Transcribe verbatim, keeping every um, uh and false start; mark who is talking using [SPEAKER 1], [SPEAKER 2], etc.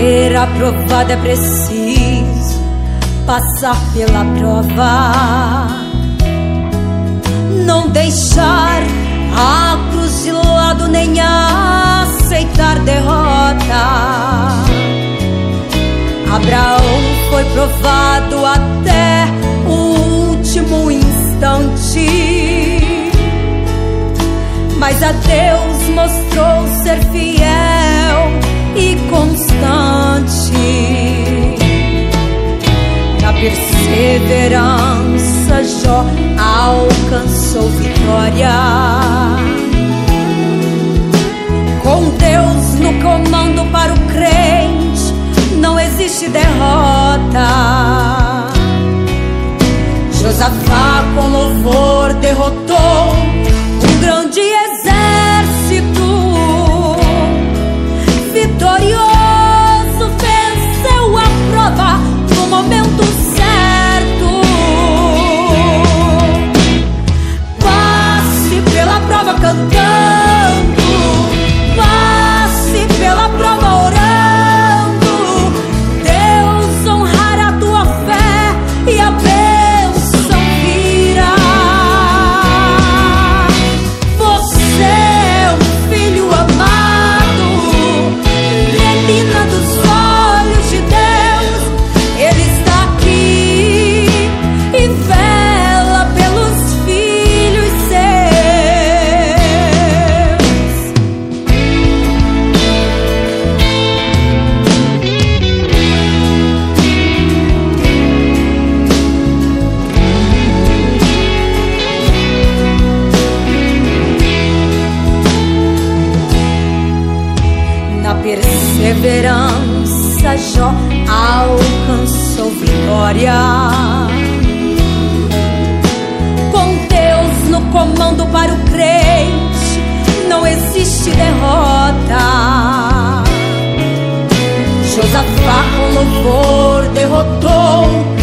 [SPEAKER 1] ser aprovado é preciso passar pela prova, não deixar a cruz de lado nem aceitar derrota. Abraão foi provado até o último instante, mas a Deus mostrou ser fiel e constante. Na perseverança Jó alcançou vitória. Com Deus no comando para o crente não existe derrota. Josafá com louvor derrotou um grande exército. Vitorioso venceu a prova no momento certo. Passe pela prova cantando, passe pela prova orando. Deus honrará a tua fé e a bênção virá. Você é um filho amado, menina dos olhos de Deus. Ele está aqui e vela pelos filhos seus. Na perseverança Jó alcançou vitória. Com Deus no comando para o crente não existe derrota. Josafá com louvor derrotou